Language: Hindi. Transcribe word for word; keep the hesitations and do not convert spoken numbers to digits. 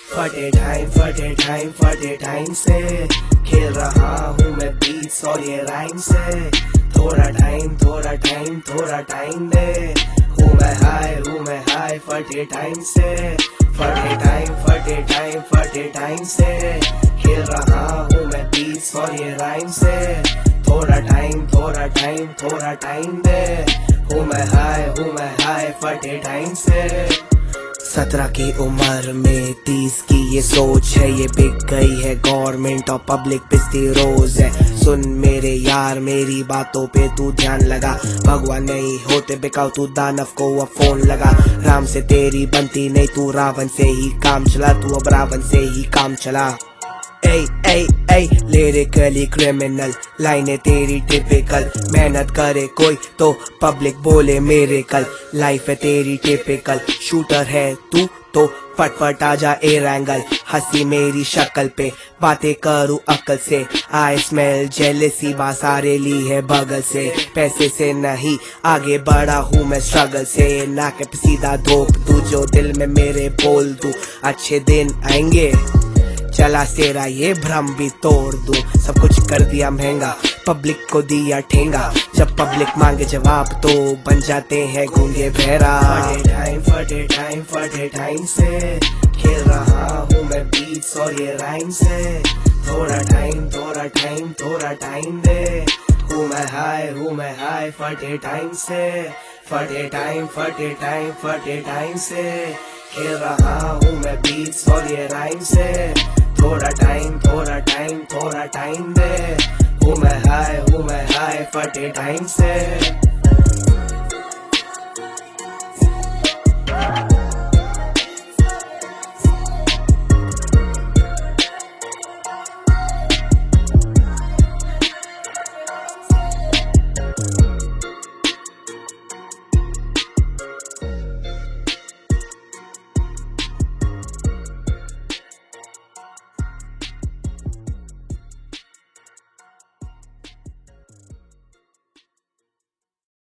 फटे टाइम फटे टाइम फटे टाइम से खेल रहा हूँ मैं बीट्स और ये राइम से। थोड़ा टाइम थोड़ा टाइम थोड़ा टाइम दे, हूँ मैं हाय हूँ मैं हाय फटे टाइम से। फटे टाइम फटे टाइम फटे टाइम से खेल रहा हूँ मैं बीट्स और ये राइम से। थोड़ा टाइम थोड़ा टाइम थोड़ा टाइम दे, हूँ मैं हाय हूँ मैं हाय फटे टाइम से। सत्रह की उम्र में तीस की ये सोच है, ये बिक गई है गवर्नमेंट और पब्लिक पिसती रोज है। सुन मेरे यार मेरी बातों पे तू ध्यान लगा, भगवान नहीं होते बेकाऊ तू दानव को अब फोन लगा। राम से तेरी बनती नहीं तू रावण से ही काम चला, तू अब रावण से ही काम चला। ए ए ए लिरिकली क्रिमिनल लाइनें तेरी टिपिकल, मेहनत करे कोई तो पब्लिक बोले मेरे कल। लाइफ है तेरी टिपिकल, शूटर है तू तो फटफट आ जा एयर एंगल। हंसी मेरी शक्ल पे बातें करूँ अकल से, आई स्मेल जेलेसी बासारे ली है बगल से। पैसे से नहीं आगे बढ़ा हूँ मैं स्ट्रगल से, ना के सीधा धोप तू जो दिल में मेरे बोल दूं। अच्छे दिन आएंगे चला तेरा ये भ्रम भी तोड़ दूं, सब कुछ कर दिया महंगा पब्लिक को दिया ठेंगा। जब पब्लिक मांगे जवाब तो बन जाते हैं गूंगे बहरा। फटे टाइम फटे टाइम फटे टाइम से खेल रहा हूँ मैं बीट्स और ये राइम से। थोड़ा टाइम थोड़ा टाइम थोड़ा टाइम दे, हूँ मैं हाय हूँ मैं हाय फटे टाइम से। फटे टाइम फटे टाइम फटे टाइम से खेल रहा हूँ मैं बीट्स और ये राइम से। थोड़ा टाइम थोड़ा टाइम थोड़ा टाइम दे, हूँ मैं हाय हूँ मैं हाय फटे टाइम से।